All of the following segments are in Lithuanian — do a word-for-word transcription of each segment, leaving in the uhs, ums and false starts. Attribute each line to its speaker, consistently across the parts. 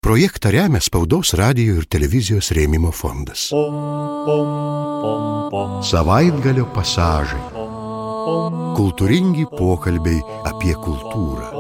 Speaker 1: Projektą remia Spaudos, radijo ir televizijos rėmimo fondas. Savaitgalio pasažai. Kultūringi pokalbiai apie kultūrą.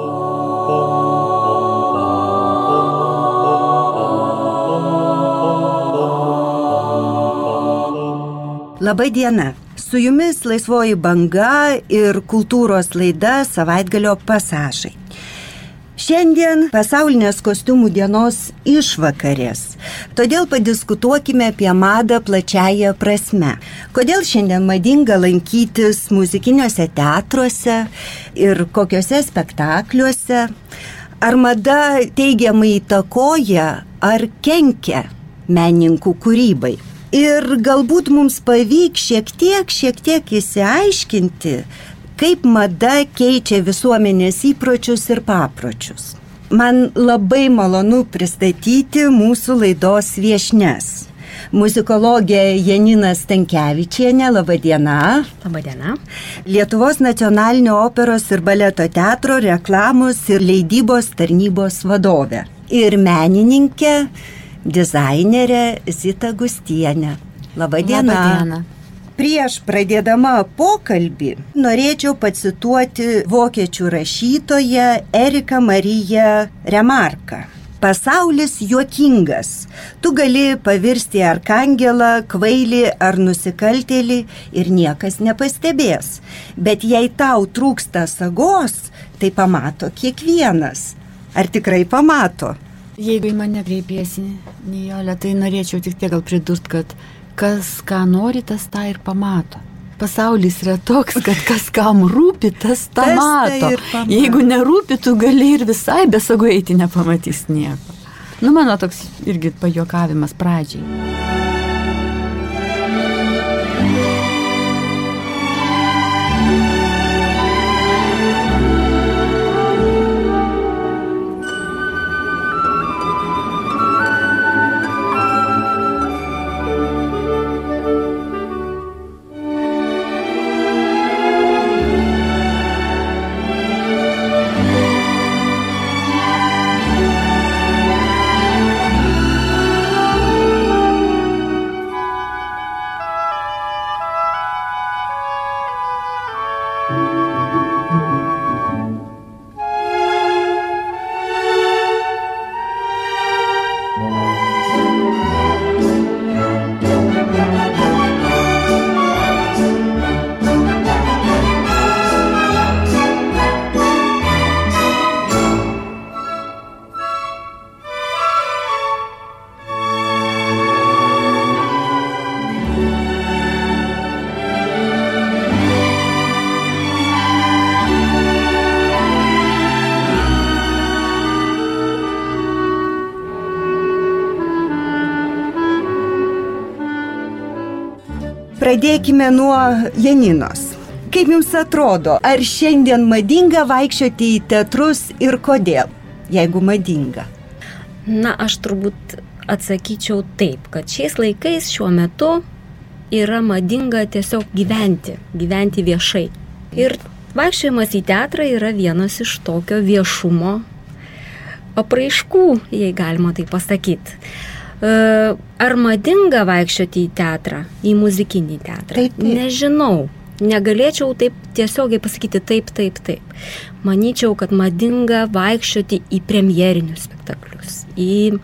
Speaker 2: Labai diena. Su jumis Laisvoji banga ir kultūros laida Savaitgalio pasažai. Šiandien pasaulinės kostiumų dienos išvakarės. Todėl padiskutuokime apie madą plačiąją prasme. Kodėl šiandien madinga lankytis muzikiniuose teatruose ir kokiuose spektakliuose? Ar mada teigiamai įtakoja ar kenkia menininkų kūrybai? Ir galbūt mums pavyks šiek tiek, šiek tiek įsiaiškinti, kaip mada keičia visuomenės įpročius ir papročius. Man labai malonu pristatyti mūsų laidos viešnias. Muzikologė Janina Stankevičienė, laba diena.
Speaker 3: Labą dieną.
Speaker 2: Lietuvos nacionalinio operos ir baleto teatro reklamos ir leidybos tarnybos vadovė. Ir menininkė, dizainerė Zita Gustienė. Labą dieną.
Speaker 3: Labą dieną.
Speaker 2: Prieš pradėdama pokalbį norėčiau pacituoti vokiečių rašytoją Eriką Mariją Remarką. Pasaulis juokingas. Tu gali pavirsti arkangelą, kvailį ar nusikaltėlį ir niekas nepastebės. Bet jei tau trūksta sagos, tai pamato kiekvienas. Ar tikrai pamato?
Speaker 3: Jeigu į mane kreipiesi, Nijolė, tai norėčiau tik tiek gal pridurt, kad kas ką nori, tas tą ir pamato. Pasaulis yra toks, kad kas kam rūpi, tas tą mato. Jeigu nerūpi, tu gali ir visai be sagų eiti, nepamatys nieko. Nu, mano toks irgi pajuokavimas pradžiai.
Speaker 2: Pradėkime nuo Janinos. Kaip jums atrodo, ar šiandien madinga vaikščioti į teatrus ir kodėl, jeigu madinga?
Speaker 4: Na, aš turbūt atsakyčiau taip, kad šiais laikais šiuo metu yra madinga tiesiog gyventi, gyventi viešai. Ir vaikščiojimas į teatrą yra vienas iš tokio viešumo apraiškų, jei galima tai pasakyti. Ar madinga vaikščioti į teatrą, į muzikinį teatrą?
Speaker 2: Taip, taip.
Speaker 4: Nežinau, negalėčiau taip tiesiogiai pasakyti taip, taip, taip. Manyčiau, kad madinga vaikščioti į premjerinius spektaklius, į,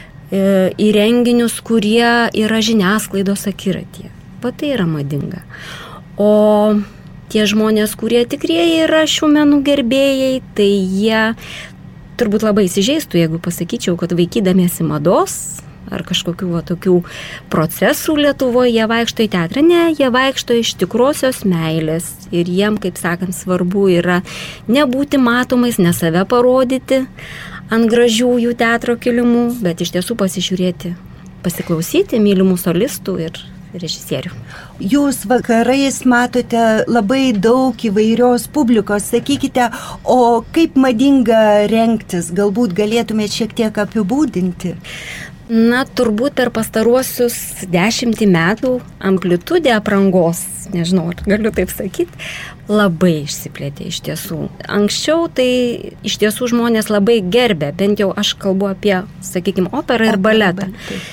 Speaker 4: į renginius, kurie yra žiniasklaidos akiratyje. Va tai yra madinga. O tie žmonės, kurie tikrieji yra šių menų gerbėjai, tai jie turbūt labai įsižeistų, jeigu pasakyčiau, kad vaikydamiesi mados ar kažkokių va, tokių procesų Lietuvoje jie vaikšto į teatrą. Ne, jie vaikšto iš tikrosios meilės ir jiem, kaip sakant, svarbu yra nebūti matomais, ne save parodyti ant gražiųjų teatro kilimų, bet iš tiesų pasižiūrėti, pasiklausyti mylimų solistų ir režisierių.
Speaker 2: Jūs vakarais matote labai daug įvairios publikos. Sakykite, o kaip madinga rengtis? Galbūt galėtumėte šiek tiek apibūdinti?
Speaker 4: Na, turbūt per pastaruosius dešimtį metų amplitudė aprangos nežinau, ar galiu taip sakyti, labai išsiplėtė iš tiesų. Anksčiau tai iš tiesų žmonės labai gerbė, bent jau aš kalbu apie, sakykime, operą ir baletą.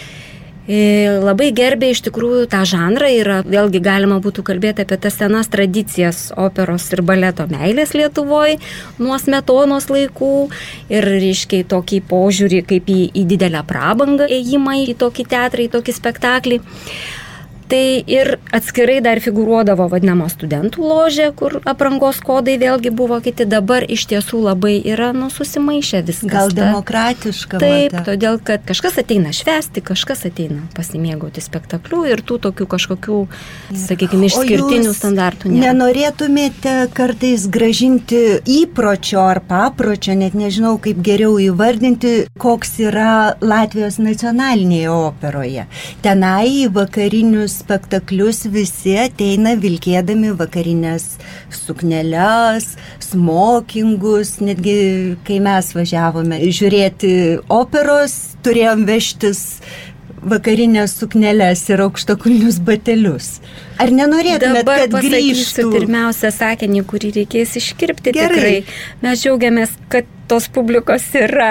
Speaker 4: Labai gerbė iš tikrųjų tą žanrą ir vėlgi galima būtų kalbėti apie tas senas tradicijas operos ir baleto meilės Lietuvoje nuo Smetonos laikų ir reiškia tokį požiūrį kaip į, į didelę prabangą ėjimą į tokį teatrą, į tokį spektaklį. Tai ir atskirai dar figūruodavo vadinamo studentų ložė, kur aprangos kodai vėlgi buvo kiti, dabar iš tiesų labai yra nu, susimaišę viskas.
Speaker 2: Gal demokratiška.
Speaker 4: Taip,
Speaker 2: mata.
Speaker 4: Todėl, kad kažkas ateina švęsti, kažkas ateina pasimėgauti spektaklių ir tų tokių kažkokių, sakykime, išskirtinių standartų nėra.
Speaker 2: Nenorėtumėte kartais gražinti įpročio ar papročio, net nežinau kaip geriau įvardinti, koks yra Latvijos nacionalinėje operoje. Tenai vakarinius spektaklius visi ateina vilkėdami vakarinės sukneles, smokingus, netgi kai mes važiavome žiūrėti operos, turėjom vežtis vakarinės sukneles ir aukštakulnius batelius. Ar nenorėtumėt,
Speaker 4: Dabar
Speaker 2: kad grįžtų?
Speaker 4: Dabar pirmiausia sakinį, kurį reikės iškirpti.
Speaker 2: Gerai.
Speaker 4: Tikrai. Mes džiaugiamės, kad tos publikos yra.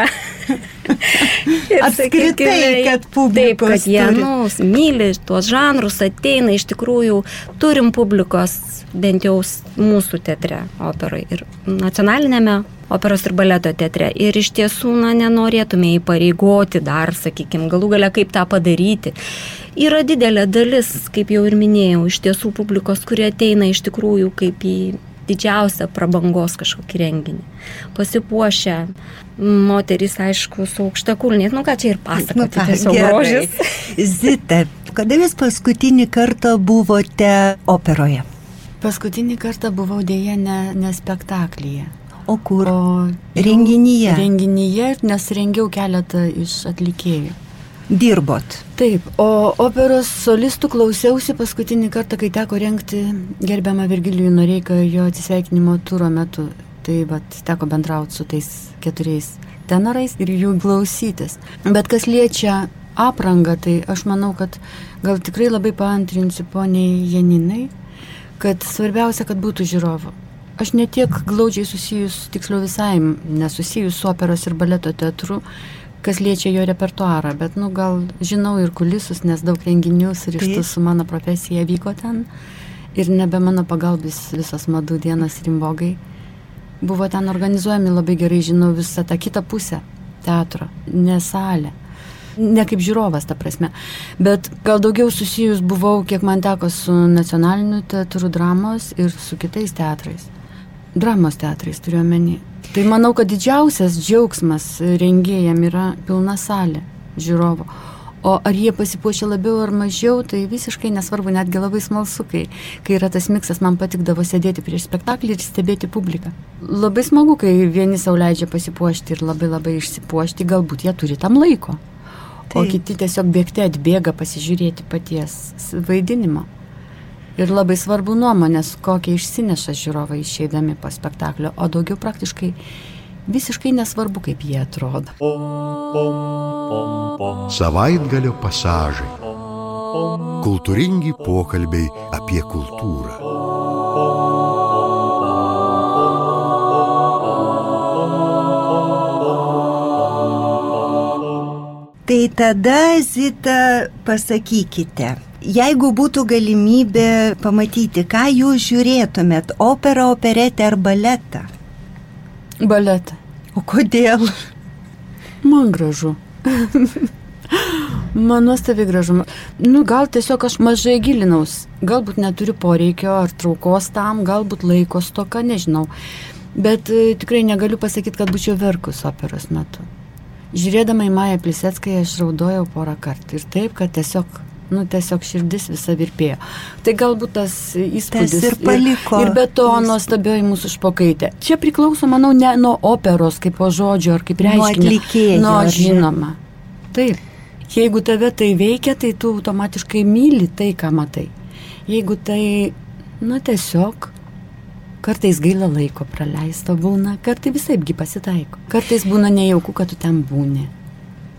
Speaker 2: Apskritai, sakykime, kad publikos
Speaker 4: taip, kad jie nu, myli tuos žanrus, ateina, iš tikrųjų turim publikos bent jau mūsų teatre operai ir nacionalinėme operos ir baleto teatre. Ir iš tiesų na, nenorėtume įpareigoti dar, sakykime, galų gale kaip tą padaryti. Yra didelė dalis, kaip jau ir minėjau, iš tiesų publikos, kurie ateina iš tikrųjų kaip į didžiausią prabangos kažkokį renginį. Pasipuošę, moterys, aišku, su aukštakulniais. Nu, ką čia ir pasakoti,
Speaker 2: nu, ką,
Speaker 4: tiesiog grožis.
Speaker 2: Zita, kada jūs paskutinį kartą buvote operoje?
Speaker 3: Paskutinį kartą buvau dėja ne, ne spektaklyje.
Speaker 2: O kur?
Speaker 3: O
Speaker 2: renginyje?
Speaker 3: Renginyje, nes rengiau keletą iš atlikėjų.
Speaker 2: Dirbot?
Speaker 3: Taip, o operos solistų klausiausi paskutinį kartą, kai teko rengti gerbiamą Virgilijų Noreiką jo atsisveikinimo turo metu. Tai vat, teko bendrauti su tais keturiais tenorais ir jų klausytis. Bet kas liečia aprangą, tai aš manau, kad gal tikrai labai paantrinsiu poniai Janinai, kad svarbiausia, kad būtų žiūrovų. Aš netiek glaudžiai susijus, tiksliau visai nesusijus su operos ir baleto teatru, kas liečia jo repertuarą, bet nu gal žinau ir kulisus, nes daug renginių surištų su mano profesija vyko ten ir nebe mano pagalbis visas madų dienas rimbogai. Buvo ten organizuojami, labai gerai žinau visą tą kitą pusę teatro, ne salę. Ne kaip žiūrovas, ta prasme. Bet gal daugiau susijus buvau, kiek man teko su nacionaliniu teatru dramos ir su kitais teatrais. Dramos teatrais turiu omeny. Tai manau, kad didžiausias džiaugsmas rengėjam yra pilna salė žiūrovo. O ar jie pasipuošia labiau ar mažiau, tai visiškai nesvarbu, netgi labai smalsu, kai, kai yra tas miksas, man patikdavo sėdėti prieš spektaklį ir stebėti publiką. Labai smagu, kai vieni sau leidžia pasipuošti ir labai labai išsipuošti, galbūt jie turi tam laiko. O kiti tiesiog bėgti atbėga pasižiūrėti paties vaidinimo. Ir labai svarbu nuomonės, kokie išsineša žiūrovai išeidami po spektaklio, o daugiau praktiškai visiškai nesvarbu, kaip jie atrodo.
Speaker 1: Savaitgalio pasažai. Kultūringi pokalbiai apie kultūrą.
Speaker 2: Tai tada, Zita, pasakykite, jeigu būtų galimybė pamatyti, ką jūs žiūrėtumėt, operą, operetę ar baletą?
Speaker 3: Baletą.
Speaker 2: O kodėl?
Speaker 3: Man gražu. Man nuostabiai gražu. Nu, gal tiesiog aš mažai gilinaus. Galbūt neturiu poreikio ar traukos tam, galbūt laiko stoka, nežinau. Bet e, tikrai negaliu pasakyti, kad būčiau verkus operos metu. Žiūrėdama į Mają Plisecką, aš raudojau porą kartų. Ir taip, kad tiesiog, nu, tiesiog širdis visa virpėjo. Tai galbūt tas įspūdis.
Speaker 2: Tas ir paliko.
Speaker 3: Ir, ir be to nuostabioji mūsų Špokaitė. Čia priklauso, manau, ne nuo operos, kaip po žodžio, ar kaip reiškinio.
Speaker 2: Nuo atlikėjo.
Speaker 3: Nu, žinoma. Taip. Jeigu tave tai veikia, tai tu automatiškai myli tai, ką matai. Jeigu tai, nu, tiesiog kartais gaila laiko praleisto būna, kartais visaipgi pasitaiko. Kartais būna nejauku, kad tu ten būni.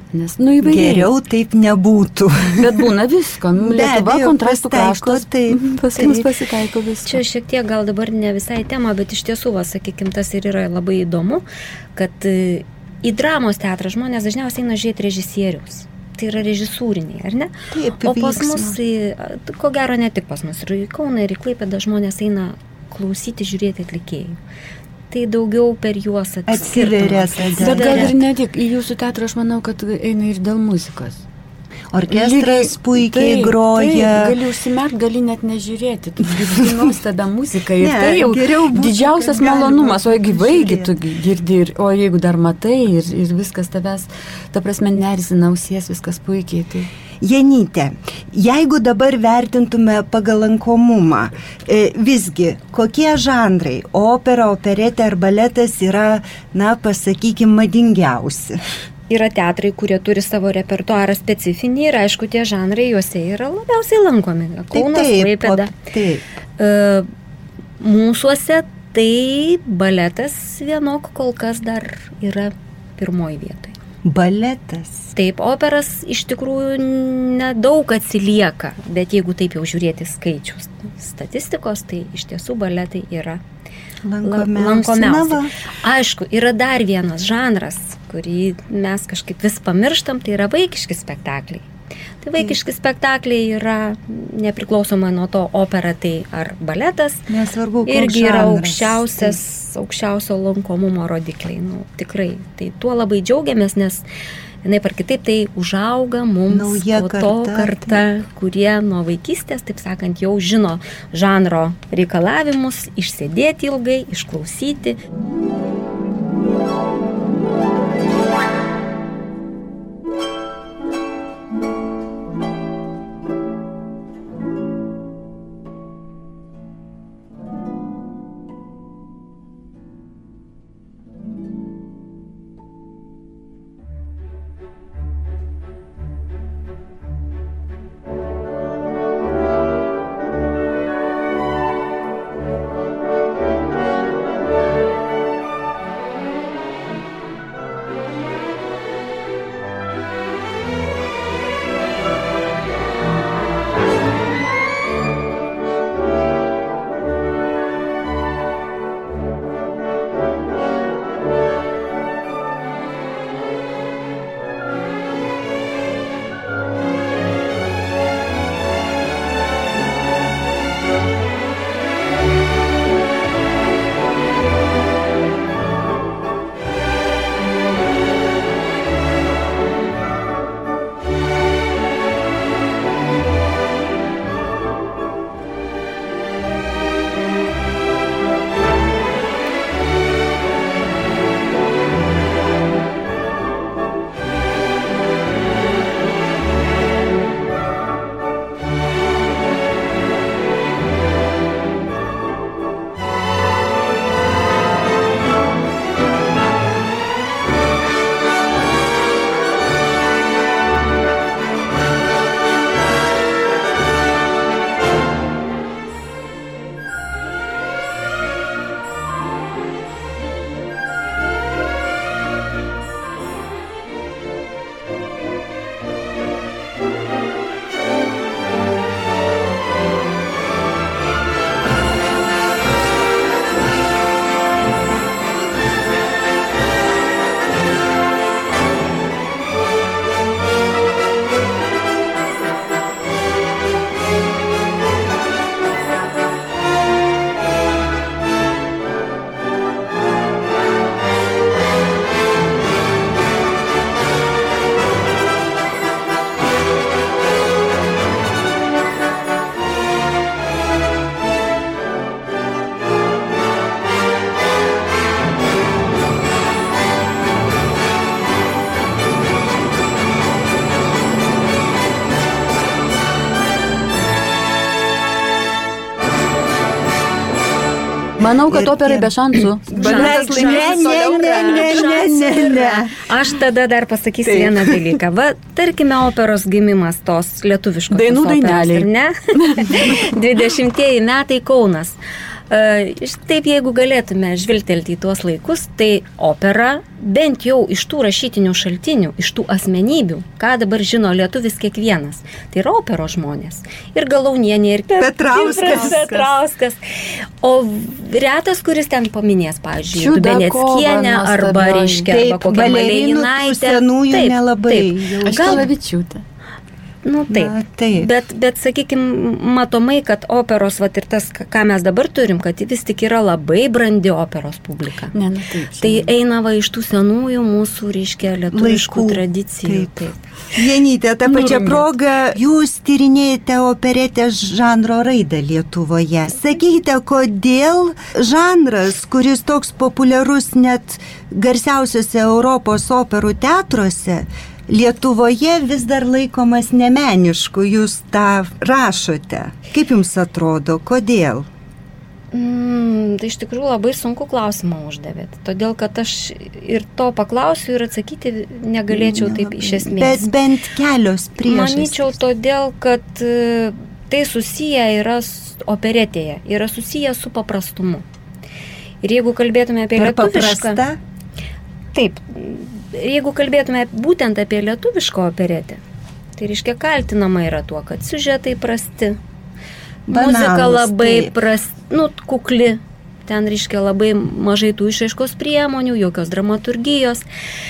Speaker 3: Nes, nu, įvairiai.
Speaker 2: Geriau taip nebūtų.
Speaker 3: Bet būna visko. Lietuva kontrastų kraštas.
Speaker 2: Taip,
Speaker 3: pas mus pasitaiko visko.
Speaker 4: Čia šiek tiek gal dabar ne visai tema, bet iš tiesų, va, sakykim, tas ir yra labai įdomu, kad į dramos teatrą žmonės dažniausiai eina žiūrėti režisierius. Tai yra režisūriniai, ar ne?
Speaker 2: Taip,
Speaker 4: o pas mus, ko gero ne tik pas mus, ir į Kauną, ir į Klaipėdą žmonės eina klausyti, žiūrėti atlikėjų. Tai daugiau per juos
Speaker 2: atsiveria.
Speaker 3: Bet gal ir ne tik, į jūsų teatrą aš manau, kad eina ir dėl muzikos.
Speaker 2: Orkestras puikiai
Speaker 3: taip,
Speaker 2: groja.
Speaker 3: Taip, gali užsimert, gali net nežiūrėti. Tu girdžinos tada muziką ir ne, tai jau didžiausias malonumas, o gyvai tu girdi, ir, o jeigu dar matai ir, ir viskas tavęs, ta prasme, nerzina ausies, viskas puikiai. Tai.
Speaker 2: Janyte, jeigu dabar vertintume pagal lankomumą, e, visgi, kokie žanrai, opera, operetė ar baletas yra, na, pasakykim, madingiausi?
Speaker 4: Yra teatrai, kurie turi savo repertuarą specifinį ir, aišku, tie žanrai juose yra labiausiai lankomi. Kaunas, Klaipėda. E, mūsuose tai baletas vienok kol kas dar yra pirmoji vietoje.
Speaker 2: Baletas.
Speaker 4: Taip, operas iš tikrųjų nedaug atsilieka, bet jeigu taip jau žiūrėti skaičius statistikos, tai iš tiesų baletai yra lankomiausi. Aišku, yra dar vienas žanras, kurį mes kažkaip vis pamirštam, tai yra vaikiški spektakliai. Tai vaikiški spektakliai yra nepriklausomai nuo to opera tai ar baletas.
Speaker 2: Nesvarbu, koks
Speaker 4: irgi yra
Speaker 2: žanras.
Speaker 4: aukščiausias, aukščiausio lankomumo rodikliai. Nu, tikrai. Tai tuo labai džiaugiamės, nes vienaip ar kitaip tai užauga mums
Speaker 2: nauja
Speaker 4: po
Speaker 2: karta,
Speaker 4: to karta, kurie nuo vaikystės, taip sakant, jau žino žanro reikalavimus, išsėdėti ilgai, išklausyti.
Speaker 3: Manau, kad operai be šansų.
Speaker 2: Baletas laimės. Ne, ne, ne, ne, ne, ne.
Speaker 4: Aš tada dar pasakysiu Taip. vieną dalyką. Va, tarkime, operos gimimas tos lietuviškos
Speaker 3: dainų daineliai.
Speaker 4: Ne? dvidešimtieji metai Kaunas. Taip, jeigu galėtume žvilgtelti į tuos laikus, tai opera bent jau iš tų rašytinių šaltinių, iš tų asmenybių, ką dabar žino lietuvis kiekvienas, tai yra operos žmonės. Ir Galaunienė, ir
Speaker 2: Petrauskas.
Speaker 4: Petrauskas. O retas, kuris ten paminės, pavyzdžiui, Beneckienė arba, reiškia, arba kokia Malėjinaitė.
Speaker 2: Senųjų taip, nelabai.
Speaker 3: Aš Galavičiūtė.
Speaker 4: Nu taip,
Speaker 2: Na, taip.
Speaker 4: bet, bet sakykime, matomai, kad operos, vat ir tas, ką mes dabar turim, kad vis tik yra labai brandi operos publika.
Speaker 3: Ne, nu taip.
Speaker 4: Tai eina va iš tų senųjų mūsų, reiškia, lietuviškų
Speaker 2: Laikų.
Speaker 4: tradicijų.
Speaker 2: Taip, taip. Jenytė, tą pačią progą jūs tyrinėjate operetės žanro raidą Lietuvoje. Sakykite, kodėl žanras, kuris toks populiarus net garsiausiuose Europos operų teatruose, Lietuvoje vis dar laikomas nemenišku, jūs tą rašote. Kaip jums atrodo, kodėl?
Speaker 4: Mm, tai iš tikrųjų labai sunku klausimą uždavėt, todėl kad aš ir to paklausiu ir atsakyti negalėčiau taip iš esmės.
Speaker 2: Bet bent kelios priežastys.
Speaker 4: Manyčiau todėl, kad e, tai susiję yra operetėje, yra susiję su paprastumu. Ir jeigu kalbėtume apie
Speaker 2: Per
Speaker 4: lietuvišką...
Speaker 2: paprasta?
Speaker 4: Taip, jeigu kalbėtume būtent apie lietuvišką operetę, tai reiškia kaltinama yra tuo, kad siužetai prasti,
Speaker 2: Banalus,
Speaker 4: muzika labai
Speaker 2: taip.
Speaker 4: prasti, nu, kukli, ten reiškia labai mažai tų išraiškos priemonių, jokios dramaturgijos,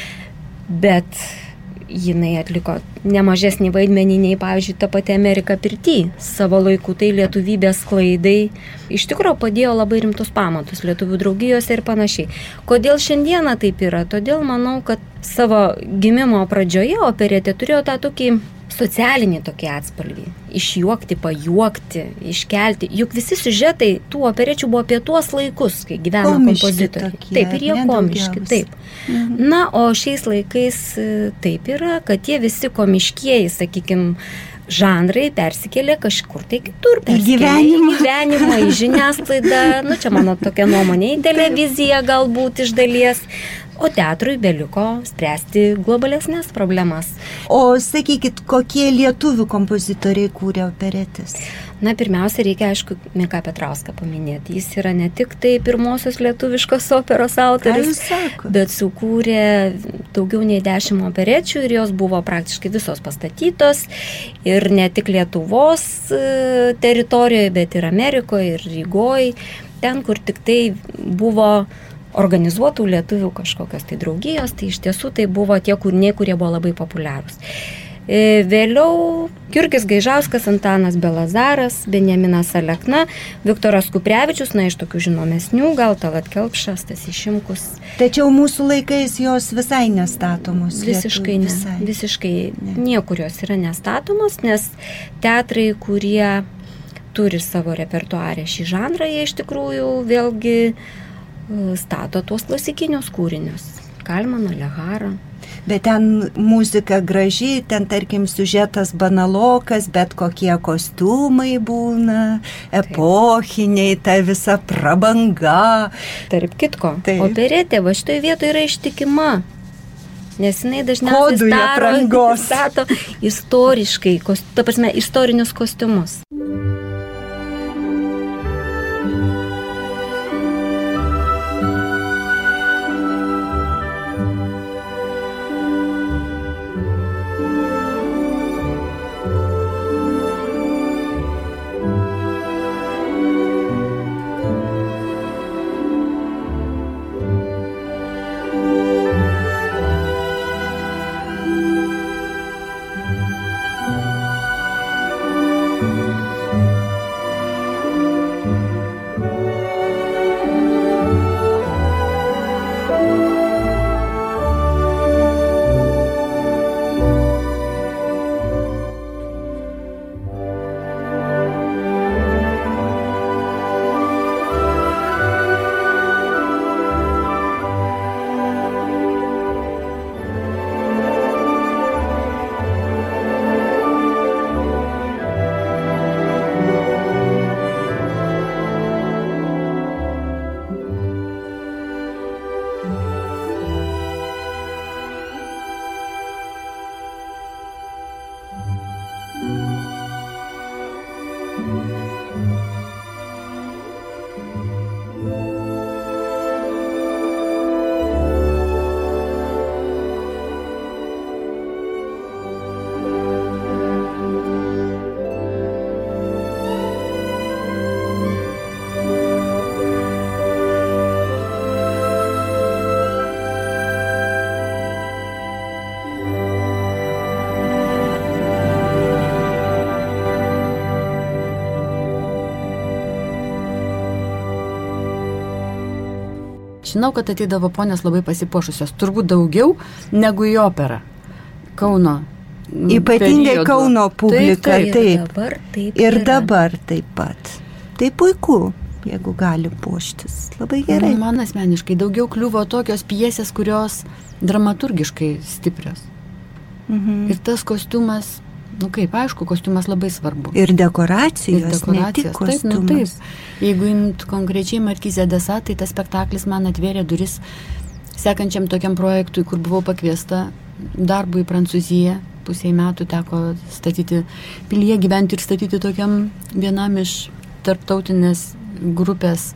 Speaker 4: bet jinai atliko nemažesnį vaidmenį nei, pavyzdžiui, ta pati Amerika pirty. Savo laiku tai lietuvybės klaidai iš tikrųjų padėjo labai rimtus pamatus lietuvių draugijose ir panašiai. Kodėl šiandieną taip yra? Todėl manau, kad savo gimimo pradžioje operetė turėjo tą tokį socialinį tokį atspalvį. Išjuokti, pajuokti, iškelti. Juk visi siužetai tų operečių buvo apie tuos laikus, kai gyveno
Speaker 2: Komiški
Speaker 4: kompozitoriai.
Speaker 2: tokie,
Speaker 4: Taip, ir jie
Speaker 2: ne,
Speaker 4: komiški.
Speaker 2: daugiausiai.
Speaker 4: Taip. Na, o šiais laikais taip yra, kad tie visi komiškieji, sakykime, žanrai persikėlė kažkur tai kitur.
Speaker 2: Į gyvenimą.
Speaker 4: Į gyvenimą, į žiniasklaidą. Nu, čia mano tokia nuomonė, į televiziją galbūt iš dalies. O teatrui beliko spręsti globalesnės problemas.
Speaker 2: O sakykit, kokie lietuvių kompozitoriai kūrė operetės?
Speaker 4: Na, pirmiausia, reikia, aišku, Miką Petrauską paminėti. Jis yra ne tik tai pirmosios lietuviškos operos autorius, bet sukūrė daugiau nei dešimt operečių ir jos buvo praktiškai visos pastatytos. Ir ne tik Lietuvos teritorijoje, bet ir Amerikoje, ir Rygoje. Ten, kur tik tai buvo organizuotų lietuvių kažkokios tai draugijos, tai iš tiesų tai buvo tie kūriniai, kurie buvo labai populiarūs. Vėliau Jurgis Gaižauskas, Antanas Belazaras, Benjaminas Alekna, Viktoras Kuprevičius, na iš tokių žinomesnių, gal Tallat Kelpšas, Stasys Šimkus.
Speaker 2: Tačiau mūsų laikais jos visai nestatomos.
Speaker 4: Visiškai ne,
Speaker 2: visai.
Speaker 4: visiškai ne. Niekur jos yra nestatomos, nes teatrai, kurie turi savo repertuarę šį žanrą, jie iš tikrųjų vėlgi stato tuos klasikinius kūrinius. Kalmaną, Leharą.
Speaker 2: Bet ten muzika graži, ten tarkim siužetas banalokas, bet kokie kostiumai būna, epochiniai, ta visa prabanga.
Speaker 4: Tarp kitko,
Speaker 2: Taip.
Speaker 4: operetė va šitoje vietoje yra ištikima, nes jinai dažniausiai
Speaker 2: Kodui
Speaker 4: staro,
Speaker 2: aprangos.
Speaker 4: stato istoriškai, kos, ta prasme, istorinius kostiumus.
Speaker 3: Žinau, kad ateidavo ponios labai pasipuošusios, turbūt daugiau negu į operą. Kauno.
Speaker 2: Ypatingai periodu. Kauno publika, taip. taip.
Speaker 4: Ir dabar taip.
Speaker 2: Ir dabar taip pat. Tai puiku, jeigu gali puoštis. Labai gerai.
Speaker 3: Man asmeniškai daugiau kliuvo tokios pjesės, kurios dramaturgiškai stiprios. Mhm. Ir tas kostiumas, nu kaip, aišku, kostiumas labai svarbu.
Speaker 2: Ir dekoracijos,
Speaker 3: ir dekoracijos.
Speaker 2: ne tik kostiumas.
Speaker 3: Taip, nu taip. Jeigu imt konkrečiai Markizė de Sade, tai tas spektaklis man atvėrė duris sekančiam tokiam projektui, kur buvau pakviesta darbui į Prancūziją. Pusiai metų teko statyti pilyje, gyventi ir statyti tokiam vienam iš tarptautinės grupės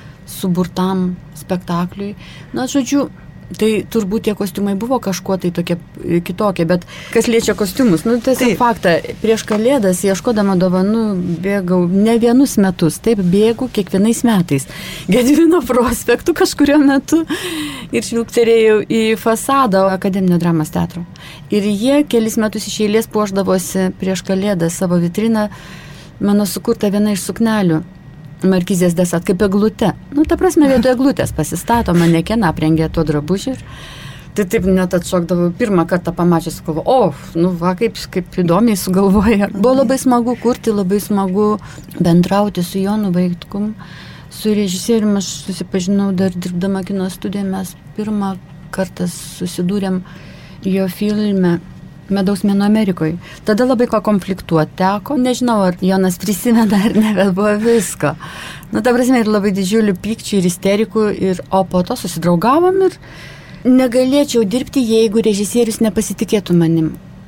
Speaker 3: suburtam spektakliui. Na, žodžiu, tai turbūt tie kostiumai buvo kažkuo tai tokie kitokie, bet kas liečia kostiumus, nu tiesiog faktą, prieš Kalėdas ieškodama dovanų bėgau ne vienus metus, taip bėgu kiekvienais metais Gedimino prospektu kažkurio metu ir žvilgterėjau į fasadą Akademinio dramos teatro. Ir jie kelis metus iš eilės puošdavosi prieš Kalėdas savo vitriną mano sukurta viena iš suknelių. Markizės de Sade, kaip eglutė. Nu, ta prasme, vietoje eglutės pasistato, manekeną aprengė tuo drabužiu. Tai taip net atšokdavau, pirmą kartą pamačius, sakau, o, nu va, kaip, kaip įdomiai sugalvoja. Buvo labai smagu kurti, labai smagu bendrauti su Jonu Vaitkum. Su režisieriumi aš susipažinau dar dirbdama kino studiją, mes pirmą kartą susidūrėm jo filme Medaus mėnuo Amerikoje. Tada labai ko konfliktuoti teko. Nežinau, ar Jonas prisimena ar ne, bet buvo visko. Nu, ta prasme, ir labai didžiulių pykčių ir isterikų, ir, o po to susidraugavom ir negalėčiau dirbti, jeigu režisierius nepasitikėtų manim.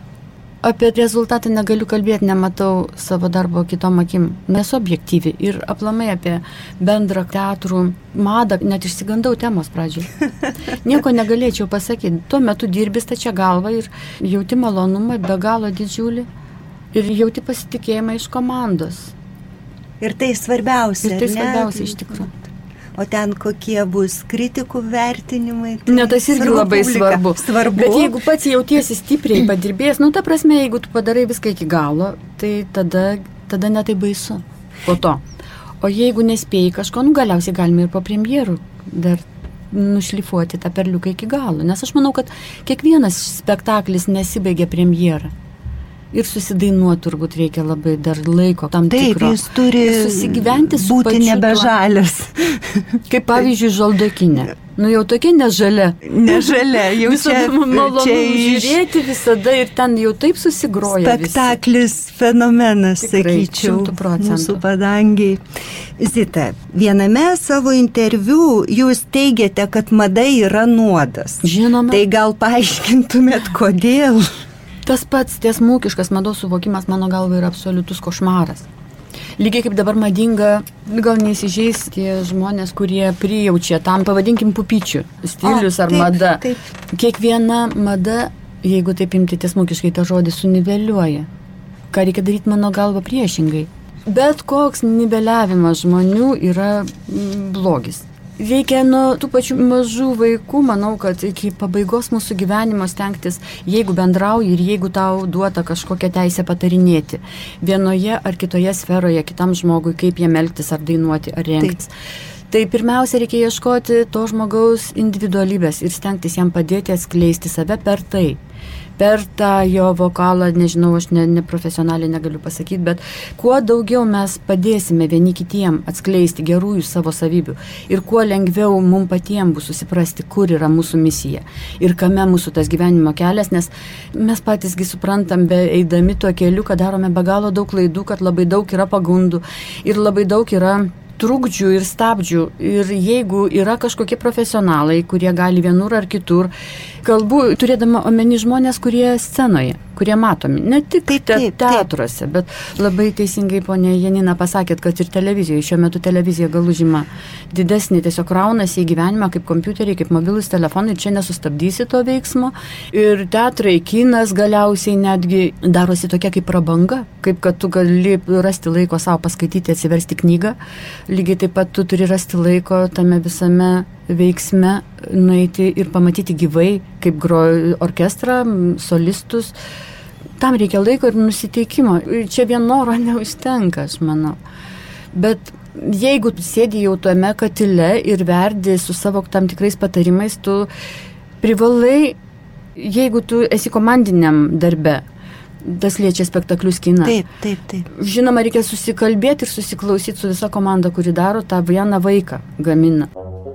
Speaker 3: Apie rezultatą negaliu kalbėti, nematau savo darbo kitom akim. Nesu objektyvi ir aplamai apie bendrą teatrų madą, net išsigandau temos pradžiai. Nieko negalėčiau pasakyti. Tuo metu dirbi stačia galva ir jauti malonumą be galo didžiulį ir jauti pasitikėjimą iš komandos.
Speaker 2: Ir tai svarbiausia.
Speaker 3: Ir tai svarbiausia ne? Iš tikrųjų.
Speaker 2: O ten kokie bus kritikų vertinimai. Tai
Speaker 3: ne, tas irgi labai svarbu.
Speaker 2: svarbu.
Speaker 3: Bet jeigu pats jautiesi stipriai padirbėjęs, nu ta prasme, jeigu tu padarai viską iki galo, tai tada, tada netai baisu po to. O jeigu nespėjai kažko, nu galiausiai galime ir po premjerų dar nušlifuoti tą perliuką iki galo. Nes aš manau, kad kiekvienas spektaklis nesibaigia premjerą. Ir susidainuoti turbūt reikia labai dar laiko tam
Speaker 2: Taip,
Speaker 3: tikro.
Speaker 2: Taip, jis turi
Speaker 3: susigyventi su
Speaker 2: būti nebežalias.
Speaker 3: Kaip pavyzdžiui žaldokinė. Nu jau tokia nežalia.
Speaker 2: Nežalia, jau
Speaker 3: visada
Speaker 2: čia
Speaker 3: malonu
Speaker 2: čia
Speaker 3: žiūrėti visada ir ten jau taip susigroja.
Speaker 2: Spektaklis visi. Fenomenas,
Speaker 3: Tikrai,
Speaker 2: sakyčiau, mūsų padangiai. Zita, viename savo interviu jūs teigiate, kad mada yra nuodas.
Speaker 3: Žinoma.
Speaker 2: Tai gal paaiškintumėt, kodėl?
Speaker 3: Tas pats tiesmukiškas mados suvokimas mano galva yra absoliutus košmaras. Lygiai kaip dabar madinga, gal neįsižeis tie žmonės, kurie prijaučia tam, pavadinkim, pupyčių stilius o, ar taip, mada. Taip. Kiekviena mada, jeigu taip imti tiesmukiškai tą žodį, suniveliuoja. Ką reikia daryti mano galva priešingai. Bet koks niveliavimas žmonių yra blogis. Reikia nuo tų pačių mažų vaikų, manau, kad iki pabaigos mūsų gyvenimo stengtis, jeigu bendrauji ir jeigu tau duota kažkokią teisę patarinėti vienoje ar kitoje sferoje kitam žmogui, kaip jam elgtis ar dainuoti ar rengtis. Taip. Tai pirmiausia, reikia ieškoti to žmogaus individualybės ir stengtis jam padėti atskleisti save per tai. Per tą jo vokalą, nežinau, aš ne, neprofesionaliai negaliu pasakyti, bet kuo daugiau mes padėsime vieni kitiem atskleisti gerųjų savo savybių ir kuo lengviau mums patiems bus susiprasti, kur yra mūsų misija ir kame mūsų tas gyvenimo kelias, nes mes patysgi suprantam, be eidami tuo keliu, kad darome be galo daug klaidų, kad labai daug yra pagundų ir labai daug yra trukdžių ir stabdžių. Ir jeigu yra kažkokie profesionalai, kurie gali vienur ar kitur, kalbu, turėdama omeny žmonės, kurie scenoje, kurie matomi, ne tik taip, te, taip, teatruose, bet labai teisingai ponė Janina pasakėt, kad ir televizijoje, šiuo metu televizija gal užima didesnį, tiesiog raunasi į gyvenimą kaip kompiuteriai, kaip mobilus telefonai, čia nesustabdysi to veiksmo. Ir teatrai, kinas galiausiai netgi darosi tokia kaip prabanga, kaip kad tu gali rasti laiko savo paskaityti, atsiversti knygą. Lygiai taip pat tu turi rasti laiko tame visame veiksme, nueiti ir pamatyti gyvai, kaip groja orkestrą, solistus. Tam reikia laiko ir nusiteikimo. Čia vien noro neužtenka, aš manau. Bet jeigu sėdi jau tame katile ir verdi su savo tam tikrais patarimais, tu privalai, jeigu tu esi komandiniam darbe, tas liečia spektaklius kiną.
Speaker 2: Taip, taip, taip.
Speaker 3: Žinoma, reikia susikalbėti ir susiklausyti su visa komanda, kuri daro tą vieną vaiką, gamina.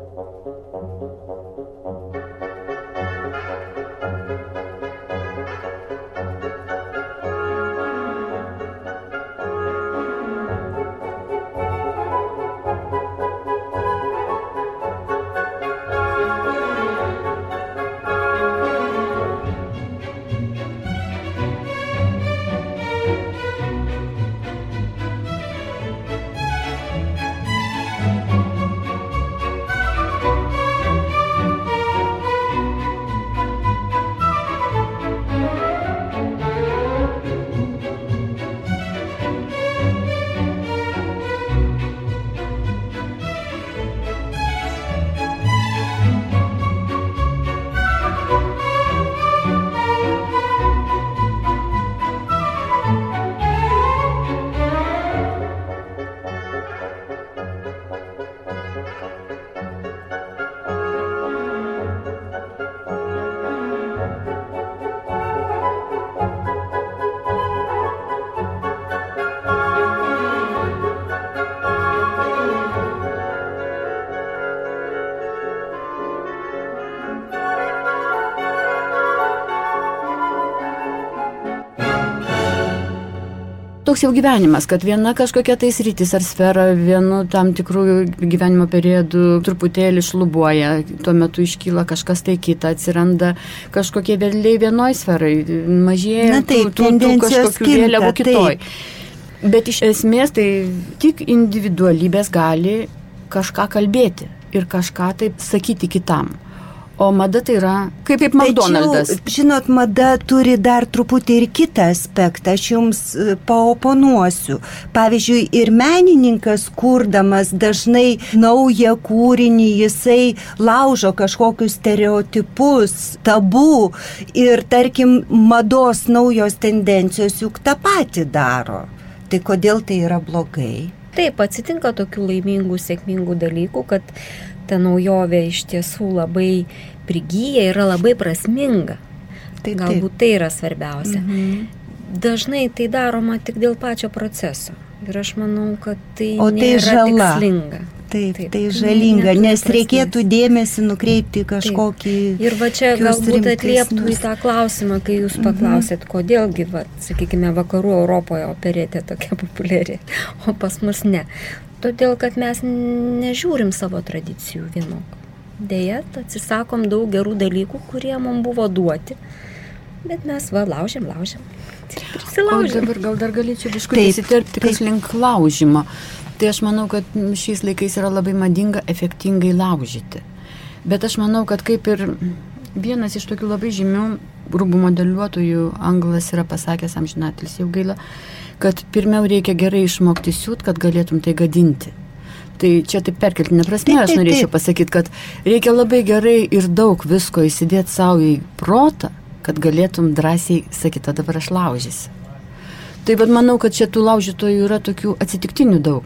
Speaker 3: Toks jau gyvenimas, kad viena kažkokia tai sritis ar sfera vienu tam tikrų gyvenimo periodų truputėlį šlubuoja, tuo metu iškyla kažkas tai kita, atsiranda kažkokie vėliai vienoj sferai, mažėja
Speaker 2: Na, taip,
Speaker 3: tų, tų, tų kažkokių vėliavų kitoj. Bet iš esmės tai tik individualybės gali kažką kalbėti ir kažką taip sakyti kitam. O mada tai yra kaip, kaip McDonald's.
Speaker 2: Tačiau, žinot, mada turi dar truputį ir kitą aspektą, aš jums paoponuosiu. Pavyzdžiui, ir menininkas, kurdamas dažnai naują kūrinį, jisai laužo kažkokius stereotipus, tabų ir, tarkim, mados naujos tendencijos juk tą patį daro. Tai kodėl tai yra blogai?
Speaker 4: Taip, atsitinka tokių laimingų, sėkmingų dalykų, kad ta naujovė iš tiesų labai prigyja, yra labai prasminga. Tai galbūt tai yra svarbiausia. Mhm. Dažnai tai daroma tik dėl pačio proceso. Ir aš manau, kad tai
Speaker 2: o tai
Speaker 4: nėra
Speaker 2: žala.
Speaker 4: Tikslinga.
Speaker 2: Taip, taip, tai žalinga, nes reikėtų dėmesį nukreipti kažkokį...
Speaker 4: Taip. Ir va čia galbūt atlieptų į tą klausimą, kai jūs paklausėt, kodėlgi, va, sakykime, vakarų Europoje operetė tokia populiari, o pas mus ne. Todėl, kad mes nežiūrim savo tradicijų vienok. Deja, atsisakom daug gerų dalykų, kurie mums buvo duoti, bet mes va laužėm, laužėm. Prisilaužėm.
Speaker 3: O dabar gal dar galėčiau biškutį įsiterpti, kas link laužimo. Tai aš manau, kad šiais laikais yra labai madinga efektingai laužyti. Bet aš manau, kad kaip ir vienas iš tokių labai žymių rūbų modeliuotojų anglas yra pasakęs, amžinatilsį jau gaila, kad pirmiau reikia gerai išmokti siūt, kad galėtum tai gadinti. Tai čia taip perkeltinė prasme, aš norėčiau pasakyti, kad reikia labai gerai ir daug visko įsidėti savo į protą, kad galėtum drąsiai sakyti, o dabar aš laužysiu. Tai bet manau, kad čia tų laužytojų yra tokių atsitiktinių daug.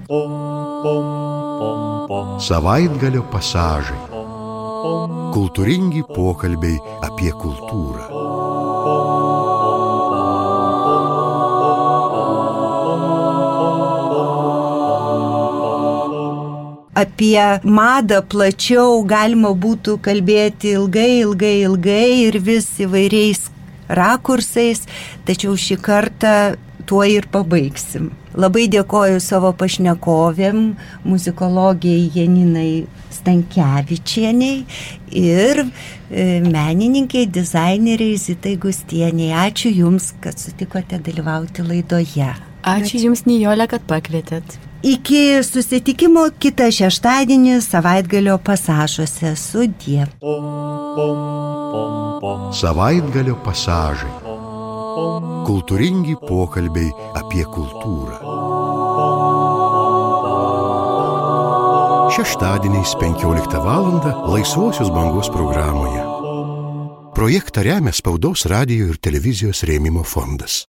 Speaker 1: Savaitgalio pasažai. Kultūringi pokalbiai apie kultūrą.
Speaker 2: Apie madą plačiau galima būtų kalbėti ilgai, ilgai, ilgai ir vis įvairiais rakursais, tačiau šį kartą tuo ir pabaigsim. Labai dėkoju savo pašnekovėm, muzikologijai Janinai Stankevičieniai ir menininkiai, dizaineriai Zitai Gustieniai. Ačiū Jums, kad sutikote dalyvauti laidoje.
Speaker 3: Ačiū Jums, Nijolė, kad pakvietėt.
Speaker 2: Iki susitikimo kitą šeštadienį savaitgalio pasažuose. Sudie.
Speaker 1: Savaitgalio pasažai. Kultūringi pokalbiai apie kultūrą. Šeštadieniais penkioliktą valandą Laisvosios bangos programoje. Projektą remia Spaudos, radijo ir televizijos rėmimo fondas.